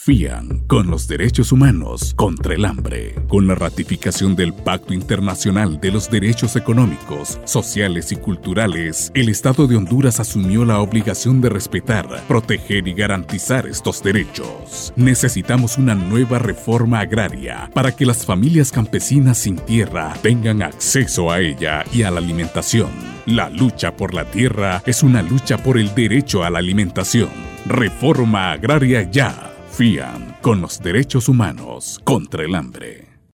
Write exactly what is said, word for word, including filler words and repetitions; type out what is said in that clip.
FIAN, con los derechos humanos contra el hambre. Con la ratificación del Pacto Internacional de los Derechos Económicos, Sociales y Culturales, el Estado de Honduras asumió la obligación de respetar, proteger y garantizar estos derechos. Necesitamos una nueva reforma agraria para que las familias campesinas sin tierra tengan acceso a ella y a la alimentación. La lucha por la tierra es una lucha por el derecho a la alimentación. Reforma agraria ya. FIAN, con los derechos humanos contra el hambre.